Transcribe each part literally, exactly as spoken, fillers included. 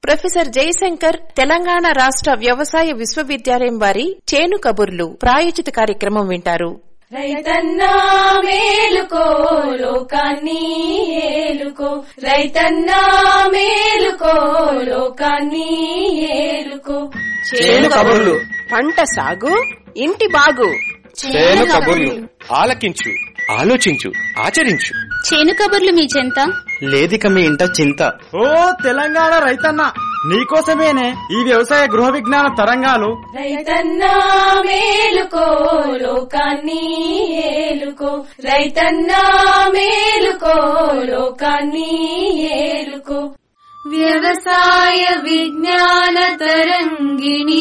Professor Jayashankar Telangana రాష్ట్ర వ్యవసాయ విశ్వవిద్యాలయం వారి చేను కబుర్లు ప్రాయోజిత కార్యక్రమం వింటారు. రైతన్నా మేలుకో లోకాన్ని ఏలుకో, రైతన్నా మేలుకో లోకాన్ని ఏలుకో. చేను కబుర్లు, పంట సాగు ఇంటి బాగు. చేను కబుర్లు ఆలకించు, ఆలోచించు, ఆచరించు. చేను కబుర్లు మీ చెంత లేదిక మీ ఇంట చింత. ఓ తెలంగాణ రైతన్న, నీకోసమేనే ఈ వ్యవసాయ గృహ విజ్ఞాన తరంగాలు. రైతన్నా మేలుకో లోకాన్ని ఏలుకో, రైతన్నా మేలుకో లోకాన్ని ఏలుకో. వ్యవసాయ విజ్ఞాన తరంగిణి,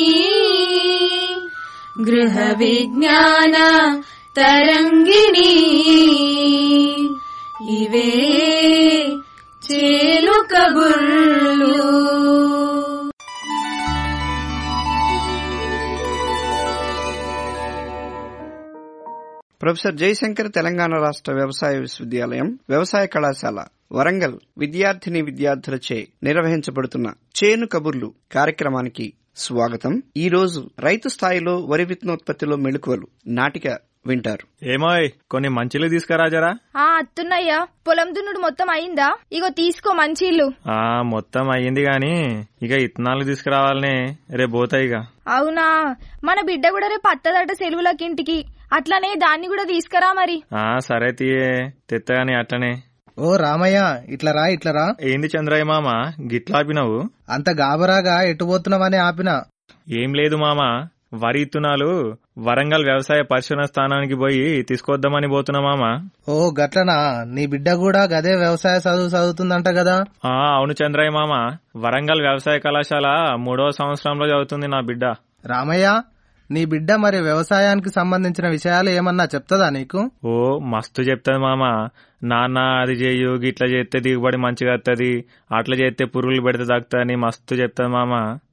గృహ విజ్ఞాన తరంగిణి, ఇవే చేను కబుర్లు. ప్రొఫెసర్ జయశంకర్ తెలంగాణ రాష్ట్ర వ్యవసాయ విశ్వవిద్యాలయం వ్యవసాయ కళాశాల వరంగల్ విద్యార్థిని విద్యార్థులచే నిర్వహించబడుతున్న చేను కబుర్లు కార్యక్రమానికి స్వాగతం. ఈ రోజు రైతు స్థాయిలో వరి విత్తనోత్పత్తిలో మెళుకువలు నాటిక వింటారు. ఏమోయ్ కొన్ని మంచిలు తీసుకురాజరా. ఆ అత్తున్నయ్యా, పొలం దున్నుడు మొత్తం అయిందా? ఇగో తీసుకో మంచిలు. ఆ మొత్తం అయ్యింది గాని ఇక ఇత్తనాలు తీసుకురావాలనే రేపు పోతాయిగా. అవునా, మన బిడ్డ కూడా రేపు అత్తదట సెలవులకింటికి, అట్లనే దాన్ని కూడా తీసుకురా మరి. ఆ సరే తీయే తెత్తగాని అట్లనే. ఓ రామయ్య, ఇట్లా రా ఇట్లా రా. ఏంది చంద్రయ్య మామ గిట్లా ఆపినావు? అంత గాబరాగా ఎటుపోతున్నావని ఆపినా. ఏం లేదు మామ, వరి ఇత్తునాలు వరంగల్ వ్యవసాయ పరిశోధన స్థానానికి పోయి తీసుకొద్దామని పోతున్నా మామ. ఓ గట్లనా, నీ బిడ్డ కూడా గదే వ్యవసాయ చదువు చదువుతుందంట కదా? ఆ అవును చంద్రయ్య మామ, వరంగల్ వ్యవసాయ కళాశాల మూడవ సంవత్సరంలో చదువుతుంది నా బిడ్డ. రామయ్య, నీ బిడ్డ మరి వ్యవసాయానికి సంబంధించిన విషయాలు ఏమన్నా చెప్తుందా నీకు? ఓ మస్తు చెప్తాది మామ. నాన్న అది చెయ్యు, గిట్లా చేస్తే దిగుబడి మంచిగా వస్తుంది, అట్లా చేస్తే పురుగులు పెడితే తగ్గుతాని మస్తు చెప్తాది మామ.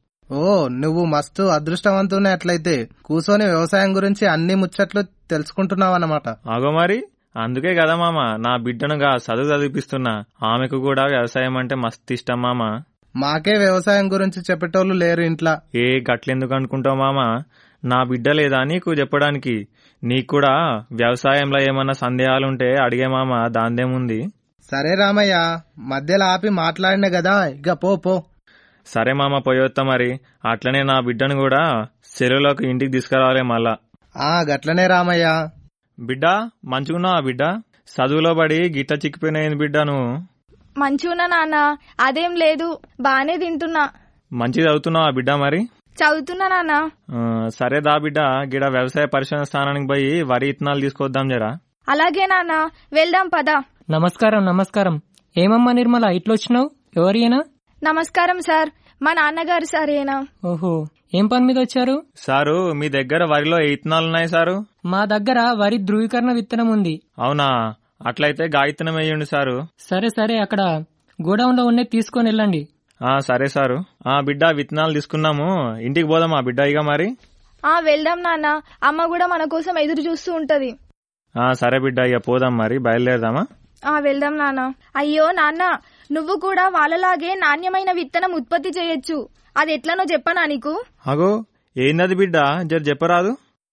ఓ నువ్వు మస్తు అదృష్టవంతునే అట్లయితే, కూసోని వ్యవసాయం గురించి అన్ని ముచ్చట్లు తెలుసుకుంటున్నావు అన్నమాట. అగో మరి అందుకే కదా మామ నా బిడ్డనుగా చదువు చదివిపిస్తున్నా. ఆమెకు కూడా వ్యవసాయం అంటే మస్తు ఇష్టం మామ. మాకే వ్యవసాయం గురించి చెప్పేటోళ్ళు లేరు ఇంట్లో. ఏ గట్లెందుకు అనుకుంటావు మామ, నా బిడ్డ లేదా నీకు చెప్పడానికి? నీకు కూడా వ్యవసాయంలో ఏమన్నా సందేహాలుంటే అడిగే మామ, దాందేముంది. సరే రామయ్య, మధ్యలో ఆపి మాట్లాడినే కదా, ఇక పో పో. సరే మామ పోయొత్తా మరి. అట్లనే నా బిడ్డను కూడా సెలవులోకి ఇంటికి తీసుకురావాలి మళ్ళా. ఆ గట్లనే రామయ్య. బిడ్డ మంచిగున్నావా బిడ్డ? చదువులో పడి గిట్ల చిక్కిపోయినాయింది బిడ్డ నువ్వు? మంచిగున్నా నాన్న, అదేం లేదు, బానే తింటున్నా. మంచి చదువుతున్నావా బిడ్డ మరి? చదువుతున్నా నాన్న. సరే దా బిడ్డ, గిడ వ్యవసాయ పరిశోధన స్థానానికి పోయి వరి ఇత్తనాలు తీసుకొద్దాం జరా. అలాగే నాన్న, వెళ్దాం పదా. నమస్కారం నమస్కారం. ఏమమ్మా నిర్మల, ఇట్లొచ్చినావు? ఎవరియేనా? నమస్కారం సార్, మా నాన్నగారు సారేనా. ఓహో, ఏం పని మీద వచ్చారు? సారు మీ దగ్గర వరిలో ఏ ఇత్తనాలున్నాయి సారు? మా దగ్గర వరి ధృవీకరణ విత్తనం ఉంది. అవునా, అట్లయితే గా ఇత్తనం వేయండి సారు. సరే సరే, అక్కడ గోడౌన్ లో ఉన్నది తీసుకొని వెళ్ళండి. ఆ సరే సారు. ఆ బిడ్డ విత్తనాలు తీసుకున్నాము, ఇంటికి పోదామా బిడ్డ ఇక మరి? ఆ వెళ్దాం నాన్న, అమ్మ కూడా మన కోసం ఎదురు చూస్తూ ఉంటది. ఆ సరే బిడ్డ, ఇక పోదాం మరి, బయలుదేరదామా? ఆ వెళ్దాం నాన్న. అయ్యో నాన్న, నువ్వు కూడా వాళ్ళలాగే నాణ్యమైన విత్తనం ఉత్పత్తి చేయొచ్చు. అది ఎట్లనో చెప్పనా నీకు? అగో ఏందది బిడ్డ, జర చెప్పరాదు.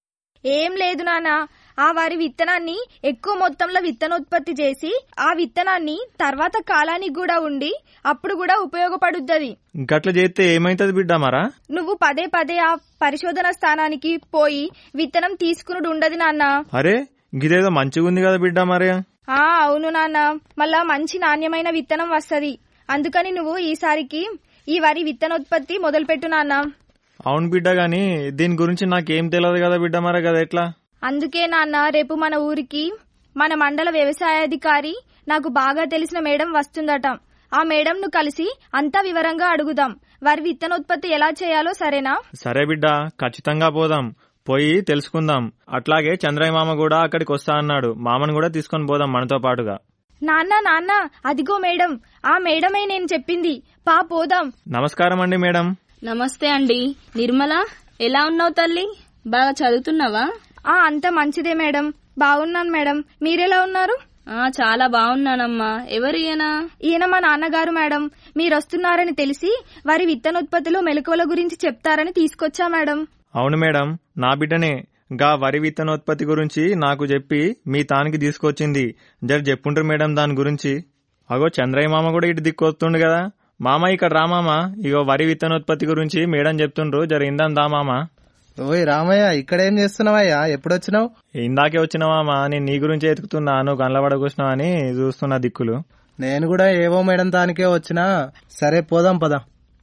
ఏం లేదు నాన్న, ఆ వారి విత్తనాన్ని ఎక్కువ మొత్తంలో విత్తనోత్పత్తి చేసి ఆ విత్తనాన్ని తర్వాత కాలానికి కూడా ఉండి అప్పుడు కూడా ఉపయోగపడుద్ది. గట్ల చేస్తే ఏమైతుంది బిడ్డ మరా? నువ్వు పదే పదే ఆ పరిశోధన స్థానానికి పోయి విత్తనం తీసుకునుడు ఉండదు నాన్న. అరే గిదేదో మంచిగుంది కదా బిడ్డ మరి. ఆ అవును నాన్న, మళ్ళా మంచి నాణ్యమైన విత్తనం వస్తది. అందుకని నువ్వు ఈసారికి ఈ వరి విత్తనోత్పత్తి మొదలుపెట్టు నాన్న. అవును బిడ్డ, గాని దీని గురించి నాకేం తెలియదు కదా బిడ్డ మరి, కదా ఎట్లా? అందుకే నాన్న, రేపు మన ఊరికి మన మండల వ్యవసాయాధికారి నాకు బాగా తెలిసిన మేడం వస్తుందట. ఆ మేడం ను కలిసి అంతా వివరంగా అడుగుదాం, వరి విత్తనోత్పత్తి ఎలా చేయాలో. సరేనా? సరే బిడ్డ, ఖచ్చితంగా పోదాం, పోయి తెలుసుకుందాం. అట్లాగే చంద్రయ్య మామ కూడా అక్కడికి వస్తా అన్నాడు, మామను కూడా తీసుకొని పోదాం మనతో పాటుగా. నాన్న నాన్న, అదిగో మేడం, ఆ మేడమే నేను చెప్పింది, పా పోదాం. నమస్కారం అండి మేడం. నమస్తే అండి. నిర్మల, ఎలా ఉన్నావు తల్లి? బాగా చదువుతున్నావా? ఆ అంత మంచిదే మేడం, బాగున్నాను మేడం. మీరెలా ఉన్నారు? ఆ చాలా బాగున్నానమ్మా. ఎవరు ఈయన? ఈయన మా నాన్నగారు మేడం. మీరొస్తున్నారని తెలిసి వారి విత్తనోత్పత్తిలో మెలకువల గురించి చెప్తారని తీసుకొచ్చా మేడం. అవును మేడం, నా బిడ్డనే. గా వరి విత్తనోత్పత్తి గురించి నాకు చెప్పి మీ తానికి తీసుకొచ్చింది. జర చెప్పుండ్రు మేడం దాని గురించి. అగో చంద్రయ్య మామ కూడా ఇటు దిక్కొస్తుండు కదా. మామ ఇక్కడ రా మామ, ఇగో వరి విత్తనోత్పత్తి గురించి మేడం చెప్తుండ్రు, జర ఇందాం దా మామ. ఓయ్ రామయ్య, ఇక్కడేం చేస్తున్నావయ్యా? ఎప్పుడొచ్చినావు? ఇందాకే వచ్చినావా? నేను నీ గురించి ఎతుకుతున్నా, నువ్వు కళ్ళబడ కూర్చున్నావు అని చూస్తున్నా దిక్కులు. నేను కూడా ఏవో మేడం దానికే వచ్చినా. సరే పోదాం పదా.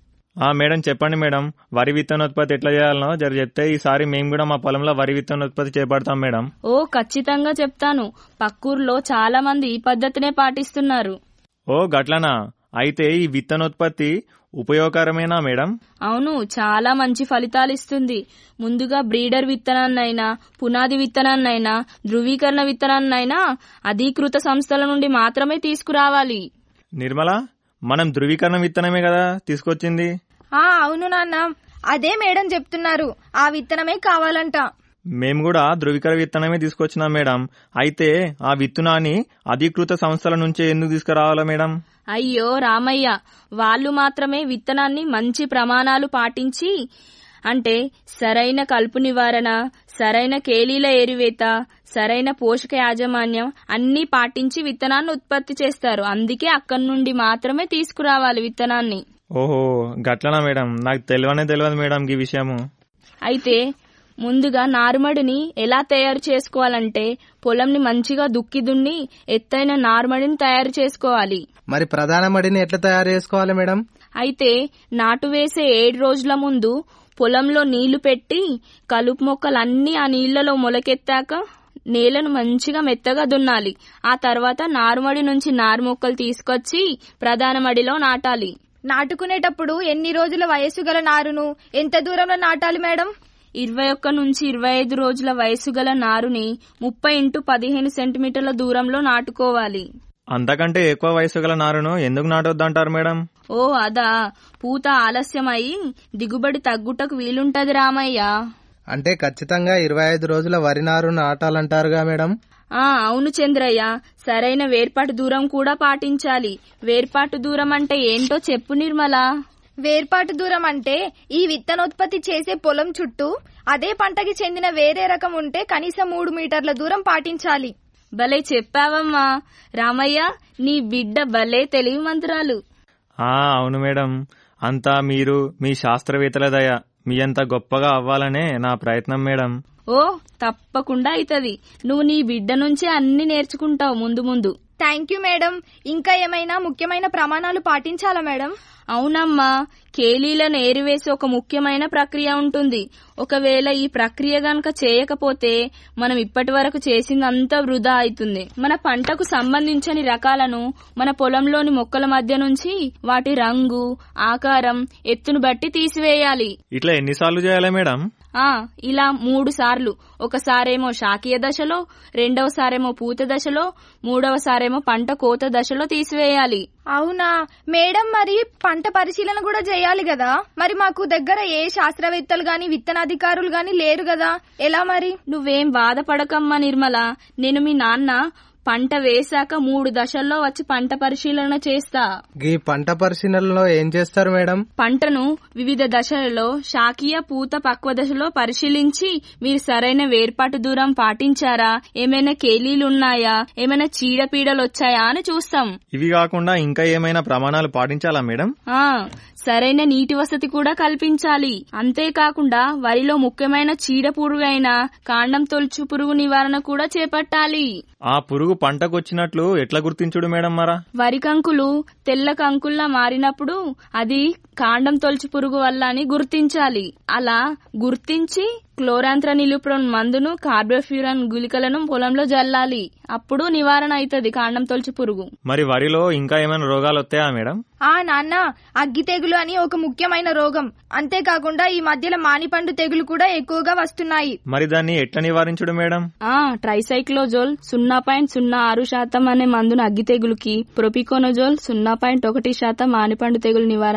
ఆ మేడం చెప్పండి మేడం, వరి విత్తనోత్పత్తి ఎట్లా చేయాలనో జర చెప్తే ఈసారి మేము కూడా మా పొలంలో వరి విత్తనోత్పత్తి చేపడతాం మేడం. ఓ ఖచ్చితంగా చెప్తాను. పక్కూర్లో చాలా మంది ఈ పద్ధతినే పాటిస్తున్నారు. ఓ గట్లనా? అయితే ఈ విత్తనోత్పత్తి ఉపయోగకరమేనా మేడం? అవును, చాలా మంచి ఫలితాలు ఇస్తుంది. ముందుగా బ్రీడర్ విత్తనాన్నైనా, పునాది విత్తనాన్నైనా, ధృవీకరణ విత్తనాన్నైనా అధీకృత సంస్థల నుండి మాత్రమే తీసుకురావాలి. నిర్మల, మనం ధృవీకరణ విత్తనమే కదా తీసుకొచ్చింది? ఆ అవును నాన్న, అదే మేడం చెప్తున్నారు. ఆ విత్తనమే కావాలంట. మేము కూడా ధృవీకరణ విత్తనమే తీసుకొచ్చినాం మేడం. అయితే ఆ విత్తనాన్ని అధీకృత సంస్థల నుంచే ఎందుకు తీసుకురావాలా మేడం? అయ్యో రామయ్య, వాళ్ళు మాత్రమే విత్తనాన్ని మంచి ప్రమాణాలు పాటించి, అంటే సరైన కలుపు నివారణ, సరైన కేలీల ఎరువేత, సరైన పోషక యాజమాన్యం అన్నీ పాటించి విత్తనాన్ని ఉత్పత్తి చేస్తారు. అందుకే అక్కడి నుండి మాత్రమే తీసుకురావాలి విత్తనాన్ని. ఓహో గట్లనా మేడం, నాకు తెలియనే తెలియదు మేడం ఈ విషయము. అయితే ముందుగా నారుమడిని ఎలా తయారు చేసుకోవాలంటే పొలంని మంచిగా దుక్కి దున్ని ఎత్తైన నారుమడిని తయారు చేసుకోవాలి. మరి ప్రధాన మడిని ఎట్లా తయారు చేసుకోవాలి మేడం? అయితే నాటు వేసే ఏడు రోజుల ముందు పొలంలో నీళ్లు పెట్టి కలుపు మొక్కలన్నీ ఆ నీళ్లలో మొలకెత్తాక నేలను మంచిగా మెత్తగా దున్నాలి. ఆ తర్వాత నారుమడి నుంచి నారు మొక్కలు తీసుకొచ్చి ప్రధాన మడిలో నాటాలి. నాటుకునేటప్పుడు ఎన్ని రోజుల వయసు గల నారును ఎంత దూరంలో నాటాలి మేడం? ఇరవై ఒక్క నుంచి ఇరవై ఐదు రోజుల వయసు గల నారుని ముప్పై ఇంటూ పదిహేను సెంటీమీటర్ల దూరంలో నాటుకోవాలి. అంతకంటే ఎక్కువ వయసు గల నారును ఎందుకు నాటొద్దంటారు మేడం? ఓ అదా, పూత ఆలస్యమై దిగుబడి తగ్గుటకు వీలుంటది రామయ్య. అంటే ఖచ్చితంగా ఇరవై ఐదు రోజుల వరి నారు నాటాలంటారుగా మేడం? ఆ అవును చంద్రయ్య, సరైన వేర్పాటు దూరం కూడా పాటించాలి. వేర్పాటు దూరం అంటే ఏంటో చెప్పు నిర్మల. వేర్పాటు దూరం అంటే ఈ విత్తనోత్పత్తి చేసే పొలం చుట్టూ అదే పంటకి చెందిన వేరే రకం ఉంటే కనీసం మూడు మీటర్ల దూరం పాటించాలి. భలే చెప్పావమ్మా రామయ్య, నీ బిడ్డ భలే తెలివి మంత్రాలు. ఆ అవును మేడం, అంతా మీరు మీ శాస్త్రవేత్తల దయ. మీ అంత గొప్పగా అవ్వాలనే నా ప్రయత్నం మేడం. ఓ తప్పకుండా అవుతుంది. నువ్వు నీ బిడ్డ నుంచే అన్ని నేర్చుకుంటావు ముందు ముందు. Thank you madam. ఇంకా ఏమైనా ముఖ్యమైన ప్రమాణాలు పాటించాలా మేడం? అవునమ్మా, కేలీలను ఏరివేసి ఒక ముఖ్యమైన ప్రక్రియ ఉంటుంది. ఒకవేళ ఈ ప్రక్రియ గనక చేయకపోతే మనం ఇప్పటి వరకు చేసిందంతా వృధా అవుతుంది. మన పంటకు సంబంధించని రకాలను మన పొలంలోని మొక్కల మధ్య నుంచి వాటి రంగు, ఆకారం, ఎత్తును బట్టి తీసివేయాలి. ఇట్లా ఎన్నిసార్లు చేయాలి మేడం? ఆ ఇలా మూడు సార్లు. ఒకసారేమో శాకీయ దశలో, రెండవసారేమో పూత దశలో, మూడవసారేమో పంట కోత దశలో తీసివేయాలి. అవునా మేడం, మరి పంట పరిశీలన కూడా చేయాలి కదా. మరి మాకు దగ్గర ఏ శాస్త్రవేత్తలు గాని విత్తనాధికారులు గాని లేరు కదా, ఎలా మరి? నువ్వేం బాధపడకమ్మా నిర్మల, నేను మీ నాన్న పంట వేశాక మూడు దశల్లో వచ్చి పంట పరిశీలన చేస్తా. ఈ పంట పరిశీలనలో ఏం చేస్తారు మేడం? పంటను వివిధ దశలలో శాకీయ, పూత, పక్వ దశలో పరిశీలించి మీరు సరైన వేర్పాటు దూరం పాటించారా, ఏమైనా కేలీలున్నాయా, ఏమైనా చీడపీడలు వచ్చాయా అని చూస్తాం. ఇవి కాకుండా ఇంకా ఏమైనా ప్రమాణాలు పాటించాలా మేడం? ఆ సరైన నీటి వసతి కూడా కల్పించాలి. అంతేకాకుండా వరిలో ముఖ్యమైన చీడ పురుగైన కాండం తొలుచు పురుగు నివారణ కూడా చేపట్టాలి. ఆ పురుగు పంటకొచ్చినట్లు ఎట్లా గుర్తించుడు మేడం? మరా వరి కంకులు తెల్ల కంకుల్లా మారినప్పుడు అది కాండం తొలుచు పురుగు వల్ల అని గుర్తించాలి. అలా గుర్తించి క్లోరాంత్రనిలుప్రోన్ మందును, కార్బోఫ్యూరాన్ గుళికలను పొలంలో జల్లాలి. అప్పుడు నివారణ అవుతుంది కాండం తొలుచు పురుగు. మరి వరిలో ఇంకా ఏమైనా రోగాలు వస్తాయా మేడం? ఆ నాన్న, అగ్గి తెగులు అని ఒక ముఖ్యమైన రోగం. అంతేకాకుండా ఈ మధ్యలో మానిపండు తెగులు కూడా ఎక్కువగా వస్తున్నాయి. మరి దాన్ని ఎట్లా నివారించుడు మేడం? ఆ ట్రైసైక్లోజోల్ సున్నా పాయింట్ సున్నా ఆరు శాతం అనే మందును అగ్గి తెగులుకి, ప్రొపికోనజోల్ సున్నా పాయింట్ ఒకటి శాతం మానిపండు తెగులు నివారణకి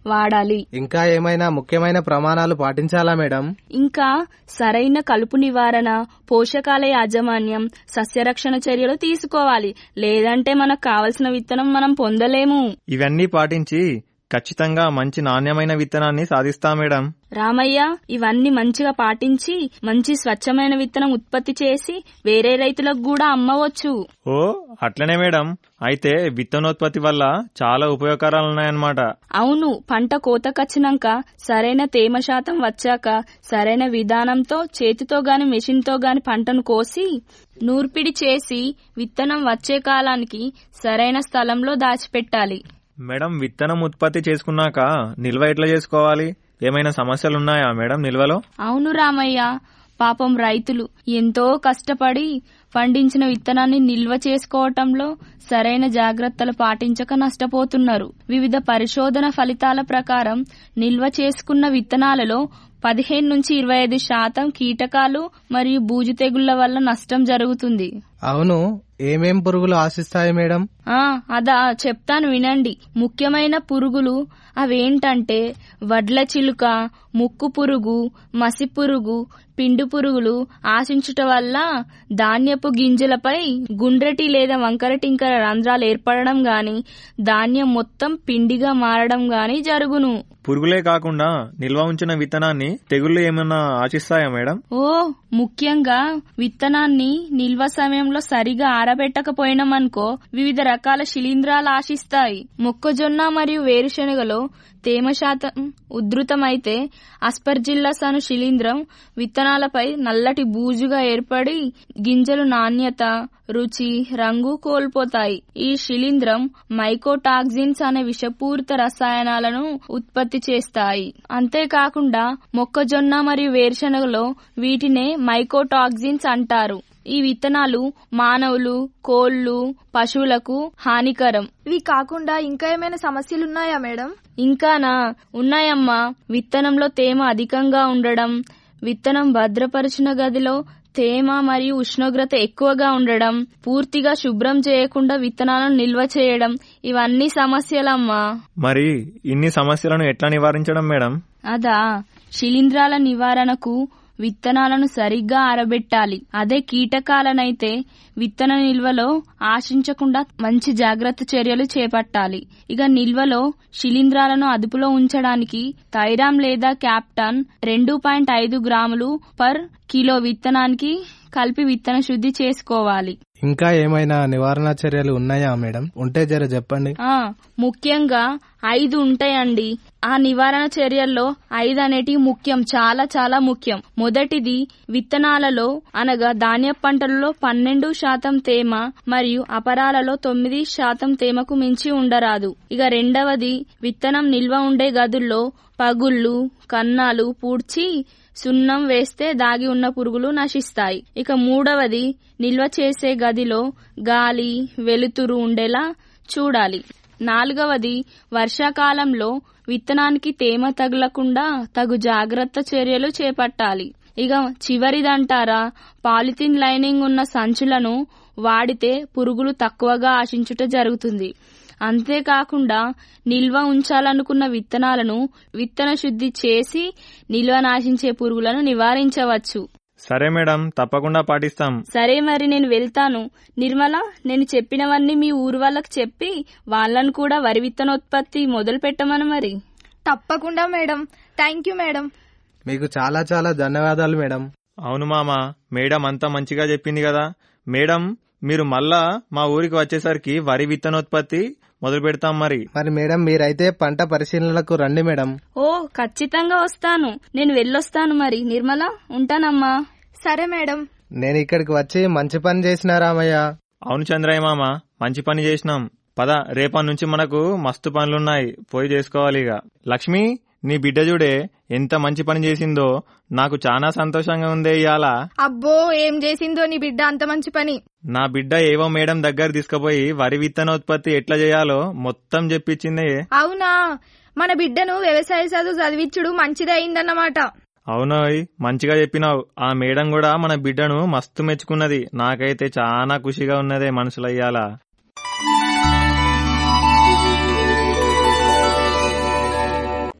వాడాలి. ఇంకా ఏమైనా ముఖ్యమైన ప్రమాణాలు పాటించాలా మేడం? ఇంకా సరైన కలుపు నివారణ, పోషకాల యాజమాన్యం, సస్యరక్షణ చర్యలు తీసుకోవాలి. లేదంటే మనకు కావలసిన విత్తనం మనం పొందలేము. ఇవన్నీ పాటించి ఖచ్చితంగా మంచి నాణ్యమైన విత్తనాన్ని సాధిస్తా మేడం. రామయ్య, ఇవన్నీ మంచిగా పాటించి మంచి స్వచ్ఛమైన విత్తనం ఉత్పత్తి చేసి వేరే రైతులకు కూడా అమ్మవచ్చు. ఓ అట్లనే మేడం. అయితే విత్తనోత్పత్తి వల్ల చాలా ఉపయోగకరాలున్నాయన్నమాట. అవును, పంట కోతకొచ్చినాక సరైన తేమ శాతం వచ్చాక సరైన విధానంతో చేతితో గాని మెషిన్ తో గాని పంటను కోసి నూర్పిడి చేసి విత్తనం వచ్చే కాలానికి సరైన స్థలంలో దాచిపెట్టాలి. మేడం, విత్తనం ఉత్పత్తి చేసుకున్నాక నిల్వ ఎట్లా చేసుకోవాలి? ఏమైనా సమస్యలున్నాయా మేడం నిల్వలో? అవును రామయ్య, పాపం రైతులు ఎంతో కష్టపడి పండించిన విత్తనాన్ని నిల్వ చేసుకోవటంలో సరైన జాగ్రత్తలు పాటించక నష్టపోతున్నారు. వివిధ పరిశోధన ఫలితాల ప్రకారం నిల్వ చేసుకున్న విత్తనాలలో పదిహేను నుంచి ఇరవై ఐదు శాతం కీటకాలు మరియు బూజు తెగుళ్ల వల్ల నష్టం జరుగుతుంది. అవును, ఏమేం పురుగులు ఆశిస్తాయి మేడం? ఆ అదా చెప్తాను వినండి. ముఖ్యమైన పురుగులు అవేంటంటే వడ్ల చిలుక, ముక్కు పురుగు, మసి పురుగు, పిండు పురుగులు ఆశించుట వల్ల ధాన్యపు గింజలపై గుండ్రటి లేదా వంకరటింకర రంధ్రాలు ఏర్పడడం గాని ధాన్యం మొత్తం పిండిగా మారడం గాని జరుగును. పురుగులే కాకుండా నిల్వ ఉంచిన విత్తనాన్ని తెగుళ్లు ఏమైనా ఆశిస్తాయా మేడం? ఓ ముఖ్యంగా విత్తనాన్ని నిల్వ సమయంలో సరిగా ఆరబెట్టకపోయినామనుకో వివిధ రకాల శిలీంధ్రాలు ఆశిస్తాయి. మొక్కజొన్న మరియు వేరుశెనగలో తేమ శాతం ఉధృతమైతే అస్పర్జిల్లస్ అను శిలీంధ్రం విత్తనాలపై నల్లటి బూజుగా ఏర్పడి గింజలు నాణ్యత, రుచి, రంగు కోల్పోతాయి. ఈ శిలీంధ్రం మైకోటాక్సిన్స్ అనే విషపూరిత రసాయనాలను ఉత్పత్తి చేస్తాయి. అంతేకాకుండా మొక్కజొన్న మరియు వేరుశెనగలో వీటినే మైకోటాక్సిన్స్ అంటారు. ఈ విత్తనాలు మానవులు, కోళ్లు, పశువులకు హానికరం. ఇవి కాకుండా ఇంకా ఏమైనా సమస్యలున్నాయా మేడం? ఇంకానా ఉన్నాయమ్మా. విత్తనంలో తేమ అధికంగా ఉండడం, విత్తనం భద్రపరిచిన గదిలో తేమ మరియు ఉష్ణోగ్రత ఎక్కువగా ఉండడం, పూర్తిగా శుభ్రం చేయకుండా విత్తనాలను నిల్వ చేయడం, ఇవన్నీ సమస్యలమ్మా. మరి ఇన్ని సమస్యలను ఎట్లా నివారించడం మేడం? అదా శిలీంధ్రాల నివారణకు విత్తనాలను సరిగ్గా ఆరబెట్టాలి. అదే కీటకాలనైతే విత్తన నిల్వలో ఆశించకుండా మంచి జాగ్రత్త చర్యలు చేపట్టాలి. ఇక నిల్వలో శిలీంధ్రాలను అదుపులో ఉంచడానికి థైరామ్ లేదా క్యాప్టాన్ రెండు పాయింట్ ఐదు గ్రాములు పర్ కిలో విత్తనానికి కలిపి విత్తన శుద్ధి చేసుకోవాలి. ఇంకా ఏమైనా నివారణ చర్యలు ఉన్నాయా మేడం? ఉంటే జర చెప్పండి. ఆ ముఖ్యంగా ఐదు ఉంటాయండి. ఆ నివారణ చర్యల్లో ఐదు అనేటివి ముఖ్యం, చాలా చాలా ముఖ్యం. మొదటిది, విత్తనాలలో అనగా ధాన్య పంటలలో పన్నెండు శాతం తేమ మరియు అపరాలలో తొమ్మిది శాతం తేమకు మించి ఉండరాదు. ఇక రెండవది, విత్తనం నిల్వ ఉండే గదుల్లో పగుళ్లు, కన్నాలు పూడ్చి సున్నం వేస్తే దాగి ఉన్న పురుగులు నశిస్తాయి. ఇక మూడవది, నిల్వ చేసే గదిలో గాలి, వెలుతురు ఉండేలా చూడాలి. నాలుగవది, వర్షాకాలంలో విత్తనానికి తేమ తగలకుండా తగు జాగ్రత్త చర్యలు చేపట్టాలి. ఇక చివరిదంటారా, పాలిథిన్ లైనింగ్ ఉన్న సంచులను వాడితే పురుగులు తక్కువగా ఆశించుట జరుగుతుంది. అంతేకాకుండా నిల్వ ఉంచాలనుకున్న విత్తనాలను విత్తన శుద్ధి చేసి నిల్వ నాశించే పురుగులను నివారించవచ్చు. సరే మేడం, తప్పకుండా పాటిస్తాం. సరే మరి నేను వెళ్తాను. నిర్మల, నేను చెప్పినవన్నీ మీ ఊరు వాళ్ళకి చెప్పి వాళ్ళను కూడా వరి విత్తనోత్పత్తి మొదలు పెట్టమను మరి. తప్పకుండా మేడం. Thank you madam. మీకు చాలా చాలా ధన్యవాదాలు మేడం. అవును మామ, మేడం అంతా మంచిగా చెప్పింది కదా. మేడం, మీరు మళ్ళా మా ఊరికి వచ్చేసరికి వరి విత్తనోత్పత్తి మొదలు పెడతాం. మరి మరి మేడం, మీరైతే పంట పరిశీలనలకు రండి మేడం. ఓ ఖచ్చితంగా వస్తాను. నేను వెళ్ళొస్తాను మరి. నిర్మల, ఉంటానమ్మా. సరే మేడం. నేను ఇక్కడికి వచ్చి మంచి పని చేసిన రామయ్య. అవును చంద్రయ్య మామ, మంచి పని చేసినాం. పద, రేపటి నుంచి మనకు మస్తు పనులున్నాయి, పోయి చేసుకోవాలి. ఇక లక్ష్మి, నీ బిడ్డ చూడే ఎంత మంచి పని చేసిందో, నాకు చాలా సంతోషంగా ఉంది ఇయాల. అబ్బో, ఏం చేసిందో నీ బిడ్డ అంత మంచి పని? నా బిడ్డ ఏవో మేడం దగ్గర తీసుకుపోయి వరి విత్తనోత్పత్తి ఎట్లా చేయాలో మొత్తం చెప్పించింది. అవునా? మన బిడ్డను వ్యవసాయ చదువు చదివించుడు మంచిదే అయిందన్నమాట. అవునోయ్, మంచిగా చెప్పినావు. ఆ మేడం కూడా మన బిడ్డను మస్తు మెచ్చుకున్నది. నాకైతే చాలా ఖుషిగా ఉన్నదే మనసులో ఇయ్యాల.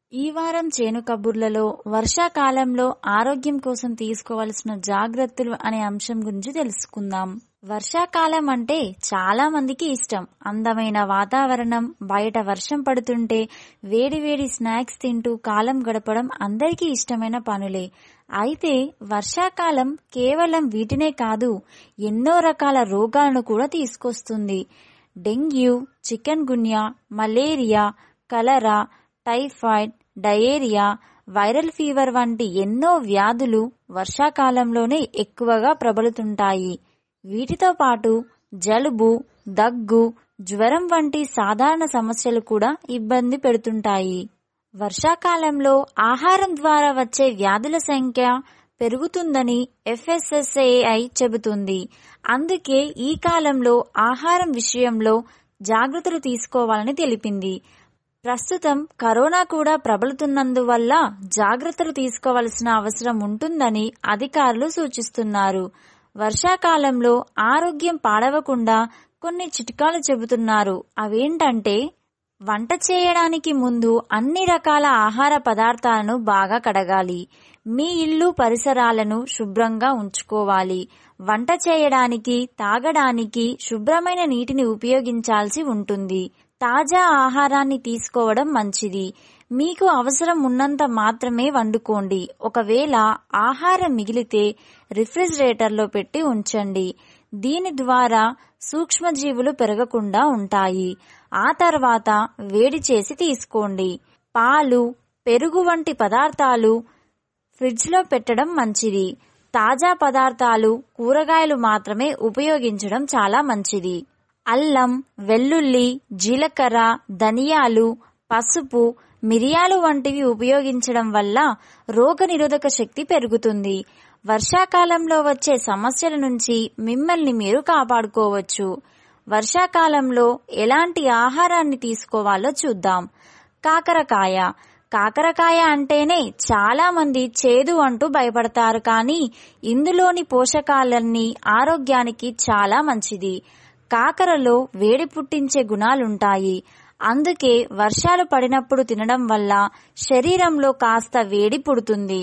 ఈ వారం చేను కబుర్లలో వర్షాకాలంలో ఆరోగ్యం కోసం తీసుకోవాల్సిన జాగ్రత్తలు అనే అంశం గురించి తెలుసుకుందాం. వర్షాకాలం అంటే చాలా మందికి ఇష్టం. అందమైన వాతావరణం, బయట వర్షం పడుతుంటే వేడివేడి స్నాక్స్ తింటూ కాలం గడపడం అందరికీ ఇష్టమైన పనులే. అయితే వర్షాకాలం కేవలం వీటినే కాదు, ఎన్నో రకాల రోగాలను కూడా తీసుకొస్తుంది. Dengue, chikungunya, malaria, cholera, typhoid, diarrhoea, viral fever వంటి ఎన్నో వ్యాధులు వర్షాకాలంలోనే ఎక్కువగా ప్రబలుతుంటాయి. వీటితో పాటు జలుబు, దగ్గు, జ్వరం వంటి సాధారణ సమస్యలు కూడా ఇబ్బంది పెడుతుంటాయి. వర్షాకాలంలో ఆహారం ద్వారా వచ్చే వ్యాధుల సంఖ్య పెరుగుతుందని F S S A I చెబుతుంది. అందుకే ఈ కాలంలో ఆహారం విషయంలో జాగ్రత్తలు తీసుకోవాలని తెలిపింది. ప్రస్తుతం కరోనా కూడా ప్రబలుతున్నందువల్ల జాగ్రత్తలు తీసుకోవాల్సిన అవసరం ఉంటుందని అధికారులు సూచిస్తున్నారు. వర్షాకాలంలో ఆరోగ్యం పాడవకుండా కొన్ని చిట్కాలు చెబుతున్నారు. అవేంటంటే, వంట చేయడానికి ముందు అన్ని రకాల ఆహార పదార్థాలను బాగా కడగాలి. మీ ఇల్లు పరిసరాలను శుభ్రంగా ఉంచుకోవాలి. వంట చేయడానికి, తాగడానికి శుభ్రమైన నీటిని ఉపయోగించాల్సి ఉంటుంది. తాజా ఆహారాన్ని తీసుకోవడం మంచిది. మీకు అవసరం ఉన్నంత మాత్రమే వండుకోండి. ఒకవేళ ఆహారం మిగిలితే రిఫ్రిజిరేటర్లో పెట్టి ఉంచండి. దీని ద్వారా సూక్ష్మజీవులు పెరగకుండా ఉంటాయి. ఆ తర్వాత వేడి చేసి తీసుకోండి. పాలు, పెరుగు వంటి పదార్థాలు ఫ్రిడ్జ్లో పెట్టడం మంచిది. తాజా పదార్థాలు, కూరగాయలు మాత్రమే ఉపయోగించడం చాలా మంచిది. అల్లం, వెల్లుల్లి, జీలకర్ర, ధనియాలు, పసుపు, మిరియాలు వంటివి ఉపయోగించడం వల్ల రోగనిరోధక శక్తి పెరుగుతుంది. వర్షాకాలంలో వచ్చే సమస్యల నుంచి మిమ్మల్ని మీరు కాపాడుకోవచ్చు. వర్షాకాలంలో ఎలాంటి ఆహారాన్ని తీసుకోవాలో చూద్దాం. కాకరకాయ. కాకరకాయ అంటేనే చాలా మంది చేదు అంటూ భయపడతారు, కానీ ఇందులోని పోషకాలన్నీ ఆరోగ్యానికి చాలా మంచిది. కాకరలో వేడి పుట్టించే గుణాలుంటాయి. అందుకే వర్షాలు పడినప్పుడు తినడం వల్ల శరీరంలో కాస్త వేడి పుడుతుంది.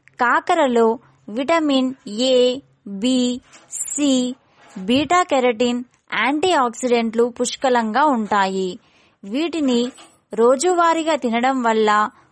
కాకరలో vitamin A, B, C, beta carotene, యాంటీ ఆక్సిడెంట్లు పుష్కలంగా ఉంటాయి. వీటిని రోజువారీగా తినడం వల్ల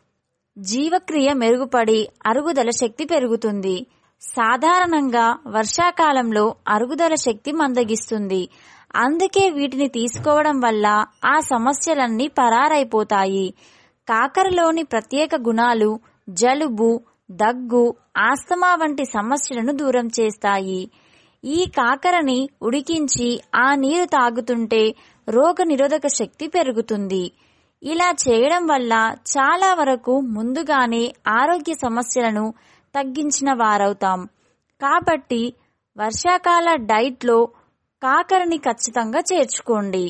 జీవక్రియ మెరుగుపడి అరుగుదల శక్తి పెరుగుతుంది. సాధారణంగా వర్షాకాలంలో అరుగుదల శక్తి మందగిస్తుంది. అందుకే వీటిని తీసుకోవడం వల్ల ఆ సమస్యలన్నీ పరారైపోతాయి. కాకరలోని ప్రత్యేక గుణాలు జలుబు, దగ్గు, ఆస్తమా వంటి సమస్యలను దూరం చేస్తాయి. ఈ కాకరని ఉడికించి ఆ నీరు తాగుతుంటే రోగ నిరోధక శక్తి పెరుగుతుంది. ఇలా చేయడం వల్ల చాలా వరకు ముందుగానే ఆరోగ్య సమస్యలను తగ్గించిన వారవుతాం. కాబట్టి వర్షాకాల డైట్లో కాకరని ఖచ్చితంగా చేర్చుకోండి.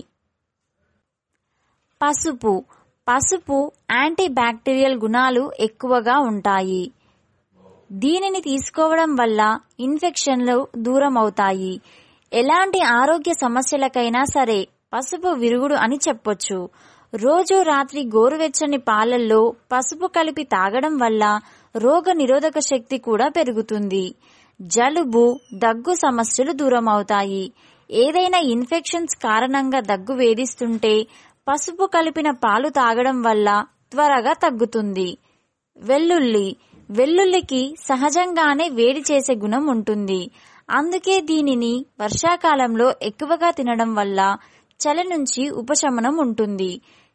పసుపు. పసుపు యాంటీ బ్యాక్టీరియల్ గుణాలు ఎక్కువగా ఉంటాయి. దీనిని తీసుకోవడం వల్ల ఇన్ఫెక్షన్లు దూరం అవుతాయి. ఎలాంటి ఆరోగ్య సమస్యలకైనా సరే పసుపు విరుగుడు అని చెప్పొచ్చు. రోజు రాత్రి గోరువెచ్చని పాలల్లో పసుపు కలిపి తాగడం వల్ల రోగ నిరోధక శక్తి కూడా పెరుగుతుంది. జలుబు, దగ్గు సమస్యలు దూరం అవుతాయి. ఏదైనా ఇన్ఫెక్షన్స్ కారణంగా దగ్గు వేధిస్తుంటే పసుపు కలిపిన పాలు తాగడం వల్ల త్వరగా తగ్గుతుంది. వెల్లుల్లి. వెల్లుల్లికి సహజంగానే వేడి చేసే గుణం ఉంటుంది. అందుకే దీనిని వర్షాకాలంలో ఎక్కువగా తినడం వల్ల చలి నుంచి ఉపశమనం ఉంటుంది.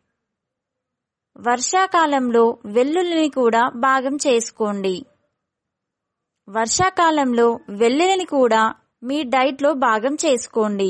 వర్షాకాలంలో వెల్లుల్లిని కూడా భాగం చేసుకోండి. వర్షాకాలంలో వెల్లుల్లిని కూడా మీ డైట్లో భాగం చేసుకోండి.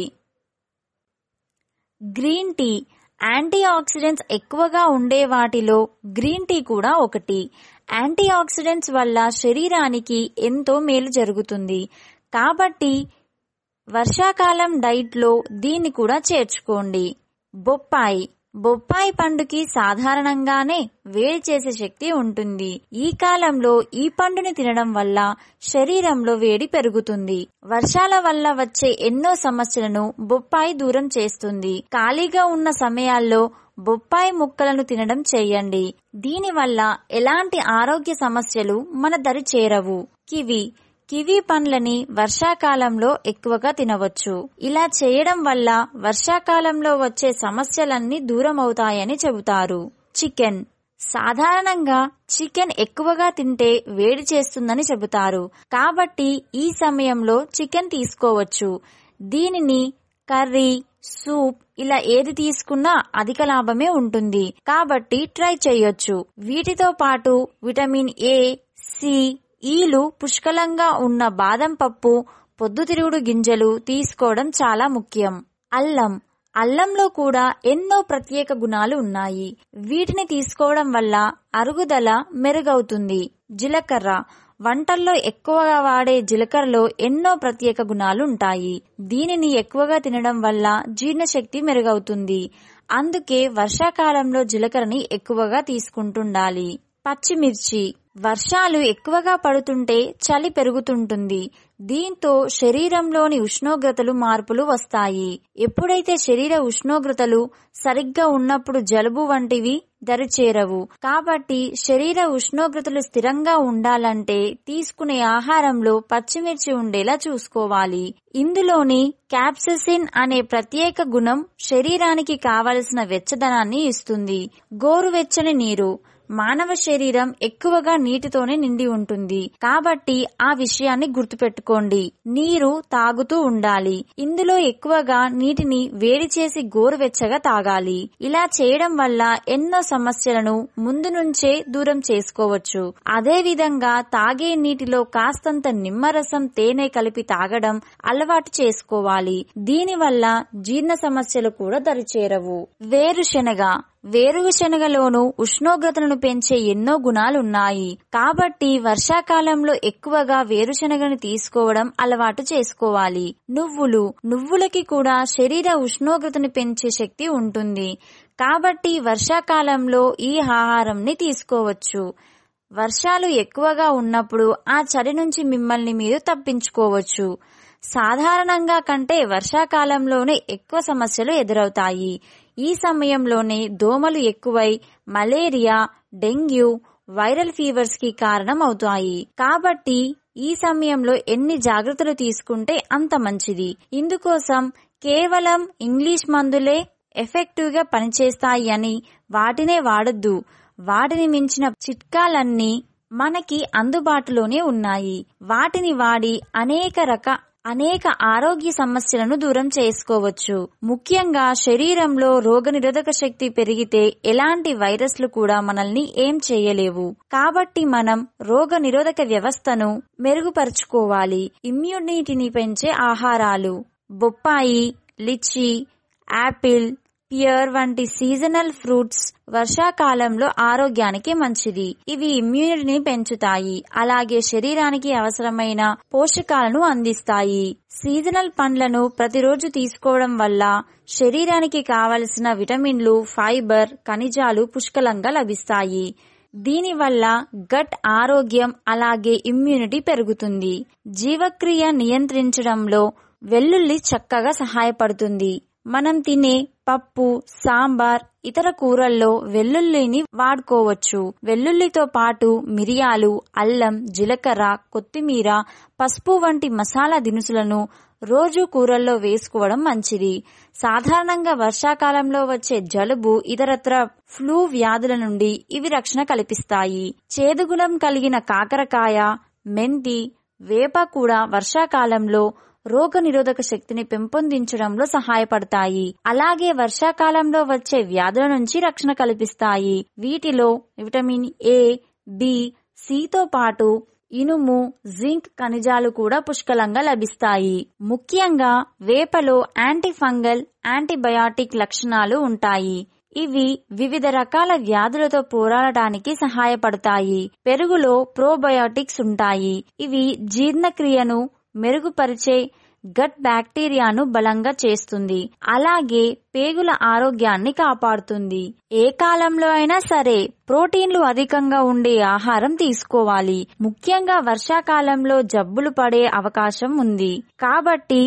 Green tea. యాంటీ ఆక్సిడెంట్స్ ఎక్కువగా ఉండే వాటిలో గ్రీన్ టీ కూడా ఒకటి. యాంటీ ఆక్సిడెంట్స్ వల్ల శరీరానికి ఎంతో మేలు జరుగుతుంది. కాబట్టి వర్షాకాలం డైట్లో దీన్ని కూడా చేర్చుకోండి. బొప్పాయి. బొప్పాయి పండుకి సాధారణంగానే వేడి చేసే శక్తి ఉంటుంది. ఈ కాలంలో ఈ పండుని తినడం వల్ల శరీరంలో వేడి పెరుగుతుంది. వర్షాల వల్ల వచ్చే ఎన్నో సమస్యలను బొప్పాయి దూరం చేస్తుంది. ఖాళీగా ఉన్న సమయాల్లో బొప్పాయి ముక్కలను తినడం చేయండి. దీనివల్ల ఎలాంటి ఆరోగ్య సమస్యలు మన దరి చేరవు. కివి కివీ పండ్లని వర్షాకాలంలో ఎక్కువగా తినవచ్చు. ఇలా చేయడం వల్ల వర్షాకాలంలో వచ్చే సమస్యలన్నీ దూరం అవుతాయని చెబుతారు. చికెన్ సాధారణంగా చికెన్ ఎక్కువగా తింటే వేడి చేస్తుందని చెబుతారు. కాబట్టి ఈ సమయంలో చికెన్ తీసుకోవచ్చు. దీనిని కర్రీ, సూప్ ఇలా ఏది తీసుకున్నా అధిక లాభమే ఉంటుంది. కాబట్టి ట్రై చేయొచ్చు. వీటితో పాటు విటమిన్ ఏ, సి, ఈలు పుష్కలంగా ఉన్న బాదం పప్పు, పొద్దుతిరుగుడు గింజలు తీసుకోవడం చాలా ముఖ్యం. అల్లం అల్లంలో కూడా ఎన్నో ప్రత్యేక గుణాలు ఉన్నాయి. వీటిని తీసుకోవడం వల్ల అరుగుదల మెరుగవుతుంది. జీలకర్ర వంటల్లో ఎక్కువగా వాడే జీలకర్రలో ఎన్నో ప్రత్యేక గుణాలు ఉంటాయి. దీనిని ఎక్కువగా తినడం వల్ల జీర్ణశక్తి మెరుగవుతుంది. అందుకే వర్షాకాలంలో జీలకర్రని ఎక్కువగా తీసుకుంటుండాలి. పచ్చిమిర్చి వర్షాలు ఎక్కువగా పడుతుంటే చలి పెరుగుతుంటుంది. దీంతో శరీరంలోని ఉష్ణోగ్రతలు మార్పులు వస్తాయి. ఎప్పుడైతే శరీర ఉష్ణోగ్రతలు సరిగ్గా ఉన్నప్పుడు జలుబు వంటివి దరిచేరవు. కాబట్టి శరీర ఉష్ణోగ్రతలు స్థిరంగా ఉండాలంటే తీసుకునే ఆహారంలో పచ్చిమిర్చి ఉండేలా చూసుకోవాలి. ఇందులోని క్యాప్సైసిన్ అనే ప్రత్యేక గుణం శరీరానికి కావలసిన వెచ్చదనాన్ని ఇస్తుంది. గోరువెచ్చని నీరు మానవ శరీరం ఎక్కువగా నీటితోనే నిండి ఉంటుంది. కాబట్టి ఆ విషయాన్ని గుర్తుపెట్టుకోండి. నీరు తాగుతూ ఉండాలి. ఇందులో ఎక్కువగా నీటిని వేడి చేసి గోరువెచ్చగా తాగాలి. ఇలా చేయడం వల్ల ఎన్నో సమస్యలను ముందు నుంచే దూరం చేసుకోవచ్చు. అదే విధంగా తాగే నీటిలో కాస్తంత నిమ్మరసం, తేనె కలిపి తాగడం అలవాటు చేసుకోవాలి. దీనివల్ల జీర్ణ సమస్యలు కూడా దరిచేరవు. వేరుశెనగ వేరుశెనగలోనూ ఉష్ణోగ్రతలను పెంచే ఎన్నో గుణాలున్నాయి. కాబట్టి వర్షాకాలంలో ఎక్కువగా వేరుశెనగను తీసుకోవడం అలవాటు చేసుకోవాలి. నువ్వులు నువ్వులకి కూడా శరీర ఉష్ణోగ్రతను పెంచే శక్తి ఉంటుంది. కాబట్టి వర్షాకాలంలో ఈ ఆహారంని తీసుకోవచ్చు. వర్షాలు ఎక్కువగా ఉన్నప్పుడు ఆ చలి నుంచి మిమ్మల్ని మీరు తప్పించుకోవచ్చు. సాధారణంగా కంటే వర్షాకాలంలోనే ఎక్కువ సమస్యలు ఎదురవుతాయి. ఈ సమయంలోనే దోమలు ఎక్కువై మలేరియా, డెంగ్యూ, వైరల్ ఫీవర్స్ కి కారణం అవుతాయి. కాబట్టి ఈ సమయంలో ఎన్ని జాగ్రత్తలు తీసుకుంటే అంత మంచిది. ఇందుకోసం కేవలం ఇంగ్లీష్ మందులే ఎఫెక్టివ్ గా పనిచేస్తాయి అని వాటినే వాడొద్దు. వాటిని మించిన చిట్కాలన్నీ మనకి అందుబాటులోనే ఉన్నాయి. వాటిని వాడి అనేక రక అనేక ఆరోగ్య సమస్యలను దూరం చేసుకోవచ్చు. ముఖ్యంగా శరీరంలో రోగనిరోధక శక్తి పెరిగితే ఎలాంటి వైరస్లు కూడా మనల్ని ఏం చేయలేవు. కాబట్టి మనం రోగ నిరోధక వ్యవస్థను మెరుగుపరుచుకోవాలి. ఇమ్యూనిటీని పెంచే ఆహారాలు బొప్పాయి, లిచీ, యాపిల్, పియర్ వంటి సీజనల్ ఫ్రూట్స్ వర్షాకాలంలో ఆరోగ్యానికి మంచిది. ఇవి ఇమ్యూనిటీని పెంచుతాయి. అలాగే శరీరానికి అవసరమైన పోషకాలను అందిస్తాయి. సీజనల్ పండ్లను ప్రతిరోజు తీసుకోవడం వల్ల శరీరానికి కావలసిన విటమిన్లు, ఫైబర్, ఖనిజాలు పుష్కలంగా లభిస్తాయి. దీనివల్ల గట్ ఆరోగ్యం అలాగే ఇమ్యూనిటీ పెరుగుతుంది. జీవక్రియ నియంత్రించడంలో వెల్లుల్లి చక్కగా సహాయపడుతుంది. మనం తినే పప్పు, సాంబార్, ఇతర కూరల్లో వెల్లుల్లిని వాడుకోవచ్చు. వెల్లుల్లితో పాటు మిరియాలు, అల్లం, జీలకర్ర, కొత్తిమీర, పసుపు వంటి మసాలా దినుసులను రోజు కూరల్లో వేసుకోవడం మంచిది. సాధారణంగా వర్షాకాలంలో వచ్చే జలుబు, ఇతరత్ర ఫ్లూ వ్యాధుల నుండి ఇవి రక్షణ కల్పిస్తాయి. చేదుగుణం కలిగిన కాకరకాయ, మెంతి, వేప కూడా వర్షాకాలంలో రోగ నిరోధక శక్తిని పెంపొందించడంలో సహాయపడతాయి. అలాగే వర్షాకాలంలో వచ్చే వ్యాధుల నుంచి రక్షణ కల్పిస్తాయి. వీటిలో విటమిన్ ఏ, బి, సితో పాటు ఇనుము, జింక్ ఖనిజాలు కూడా పుష్కలంగా లభిస్తాయి. ముఖ్యంగా వేపలో యాంటీ ఫంగల్, యాంటీబయాటిక్ లక్షణాలు ఉంటాయి. ఇవి వివిధ రకాల వ్యాధులతో పోరాడటానికి సహాయపడతాయి. పెరుగులో ప్రోబయోటిక్స్ ఉంటాయి. ఇవి జీర్ణక్రియను మెరుగుపరిచే గట్ బ్యాక్టీరియాను బలంగా చేస్తుంది. అలాగే పేగుల ఆరోగ్యాన్ని కాపాడుతుంది. ఏ కాలంలో అయినా సరే ప్రోటీన్లు అధికంగా ఉండే ఆహారం తీసుకోవాలి. ముఖ్యంగా వర్షాకాలంలో జబ్బులు పడే అవకాశం ఉంది. కాబట్టి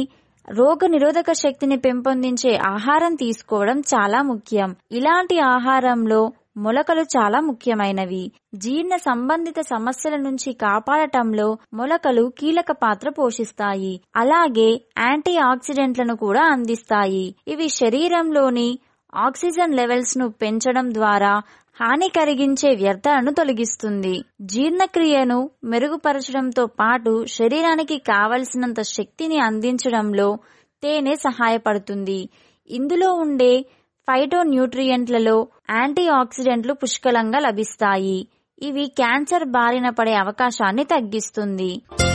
రోగ నిరోధక శక్తిని పెంపొందించే ఆహారం తీసుకోవడం చాలా ముఖ్యం. ఇలాంటి ఆహారంలో మొలకలు చాలా ముఖ్యమైనవి. జీర్ణ సంబంధిత సమస్యల నుంచి కాపాడటంలో మొలకలు కీలక పాత్ర పోషిస్తాయి. అలాగే యాంటీ ఆక్సిడెంట్లను కూడా అందిస్తాయి. ఇవి శరీరంలోని ఆక్సిజన్ లెవెల్స్ ను పెంచడం ద్వారా హాని కలిగించే వ్యర్థాలను తొలగిస్తుంది. జీర్ణక్రియను మెరుగుపరచడంతో పాటు శరీరానికి కావలసినంత శక్తిని అందించడంలో తేనె సహాయపడుతుంది. ఇందులో ఉండే ఫైటో న్యూట్రియంట్లలో యాంటీ ఆక్సిడెంట్లు పుష్కలంగా లభిస్తాయి. ఇవి క్యాన్సర్ బారిన పడే అవకాశాన్ని తగ్గిస్తుంది.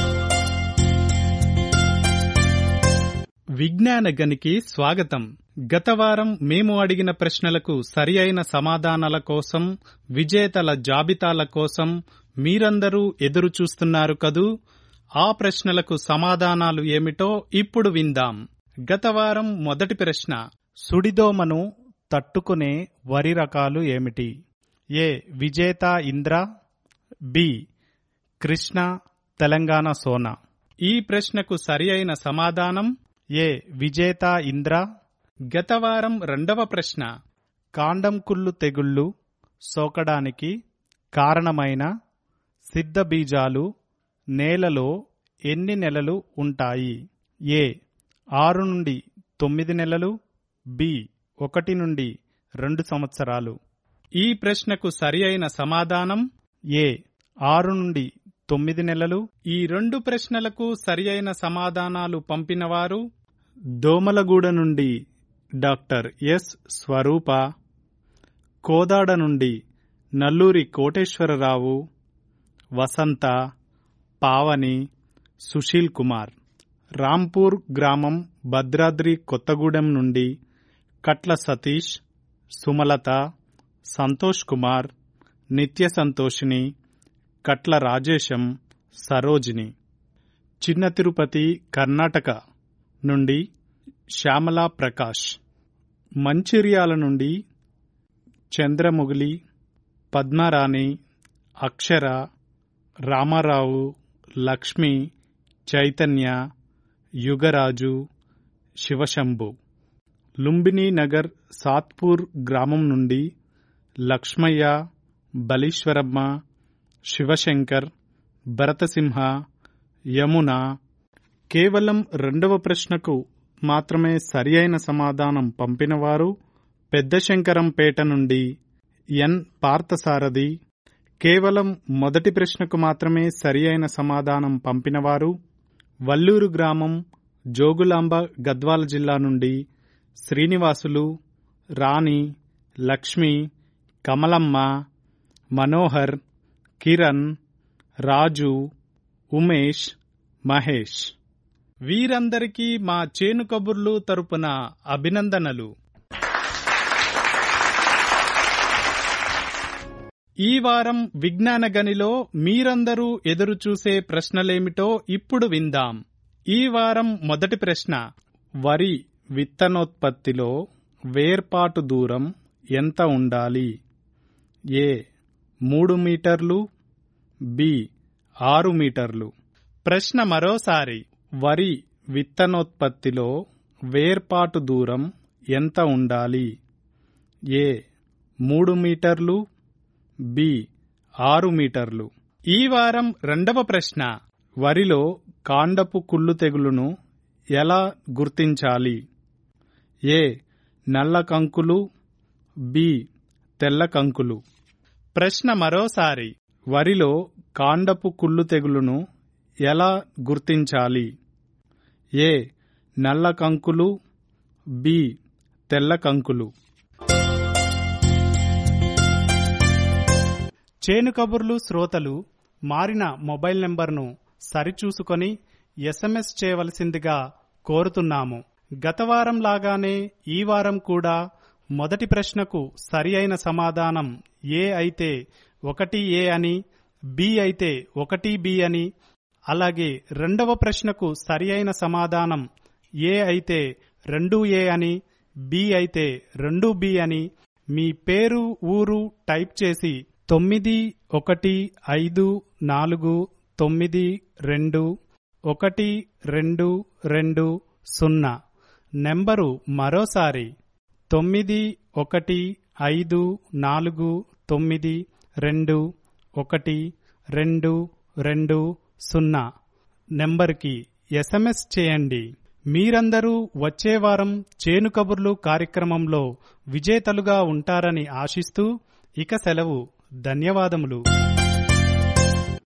విజ్ఞాన గనికి స్వాగతం. గత వారం మేము అడిగిన ప్రశ్నలకు సరి అయిన సమాధానాల కోసం, విజేతల జాబితాల కోసం మీరందరూ ఎదురు చూస్తున్నారు కదూ. ఆ ప్రశ్నలకు సమాధానాలు ఏమిటో ఇప్పుడు విందాం. గత వారం మొదటి ప్రశ్న, సుడిదోమను తట్టుకునే వరి రకాలు ఏమిటి? ఏ విజేత ఇంద్ర, బి కృష్ణ, తెలంగాణ సోనా. ఈ ప్రశ్నకు సరి అయిన సమాధానం ఏ విజేత ఇంద్ర. గత వారం రెండవ ప్రశ్న, కాండం కుళ్ళు తెగుళ్లు సోకడానికి కారణమైన సిద్ధ బీజాలు నేలలో ఎన్ని నెలలు ఉంటాయి? ఏ ఆరు నుండి తొమ్మిది నెలలు, బి ఒకటి నుండి రెండు సంవత్సరాలు. ఈ ప్రశ్నకు సరి అయిన సమాధానం ఏ ఆరు నుండి తొమ్మిది నెలలు. ఈ రెండు ప్రశ్నలకు సరి అయిన సమాధానాలు పంపినవారు దోమలగూడ నుండి డాక్టర్ ఎస్ స్వరూప, కోదాడ నుండి నల్లూరి కోటేశ్వరరావు, వసంత, పావని, సుశీల్ కుమార్. రాంపూర్ గ్రామం భద్రాద్రి కొత్తగూడెం నుండి కట్ల సతీష్, సుమలత, సంతోష్ కుమార్, నిత్య సంతోషిని, కట్ల రాజేశం, సరోజిని. చిన్న తిరుపతి కర్ణాటక నుండి శ్యామలా ప్రకాష్. మంచిర్యాల నుండి చంద్రముగిలి, పద్మరాణి, అక్షర, రామారావు, లక్ష్మి, చైతన్య, యుగరాజు, శివశంభు. లుంబిని నగర్ సాత్పూర్ గ్రామం నుండి లక్ష్మయ్య, బలీశ్వరమ్మ, శివశంకర్, భరతసింహ, యమున. కేవలం రెండవ ప్రశ్నకు మాత్రమే సరి అయిన సమాధానం పంపినవారు పెద్దశంకరంపేట నుండి ఎన్ పార్థసారథి. కేవలం మొదటి ప్రశ్నకు మాత్రమే సరి అయిన సమాధానం పంపినవారు వల్లూరు గ్రామం జోగులాంబ గద్వాల జిల్లా నుండి శ్రీనివాసులు, రాణి, లక్ష్మి, కమలమ్మ, మనోహర్, కిరణ్, రాజు, ఉమేష్, మహేష్. వీరందరికీ మా చేను కబుర్లు తరపున అభినందనలు. ఈ వారం విజ్ఞాన గనిలో మీరందరూ ఎదురుచూసే ప్రశ్నలేమిటో ఇప్పుడు విందాం. ఈ వారం మొదటి ప్రశ్న, వరి విత్తనోత్పత్తిలో వేర్పాటు దూరం ఎంత ఉండాలి? ఏ మూడు మీటర్లు, బి ఆరు మీటర్లు. ప్రశ్న మరోసారి, వరి విత్తనోత్పత్తిలో వేర్పాటు దూరం ఎంత ఉండాలి? ఏ మూడు మీటర్లు, బి ఆరు మీటర్లు. ఈ వారం రెండవ ప్రశ్న, వరిలో కాండపు కుళ్ళు తెగులును ఎలా గుర్తించాలి? ఏ నల్ల కంకులు, బి తెల్ల కంకులు. ప్రశ్న మరోసారి, వరిలో కాండపు కుళ్ళు తెగులును ఎలా గుర్తించాలి? ఏ నల్ల కంకులు, బి తెల్ల కంకులు. చేను కబుర్లు శ్రోతలు మారిన మొబైల్ నెంబర్ను సరిచూసుకొని ఎస్ఎంఎస్ చేయవలసిందిగా కోరుతున్నాము. గత వారం లాగానే ఈ వారం కూడా మొదటి ప్రశ్నకు సరి అయిన సమాధానం ఏ అయితే ఒకటి ఏ అని, బి అయితే ఒకటి బి అని, అలాగే రెండవ ప్రశ్నకు సరి అయిన సమాధానం ఏ అయితే రెండు ఏ అని, బి అయితే రెండు బి అని మీ పేరు ఊరు టైప్ చేసి తొమ్మిది ఒకటి ఐదు నాలుగు తొమ్మిది రెండు ఒకటి రెండు రెండు సున్నా. నెంబరు మరోసారి తొమ్మిది ఒకటి ఐదు నాలుగు తొమ్మిది రెండు ఒకటి రెండు రెండు సున్నా నెంబర్కి ఎస్ఎంఎస్ చేయండి. మీరందరూ వచ్చే వారం చేను కబుర్లు కార్యక్రమంలో విజేతలుగా ఉంటారని ఆశిస్తూ ఇక సెలవు. ధన్యవాదములు.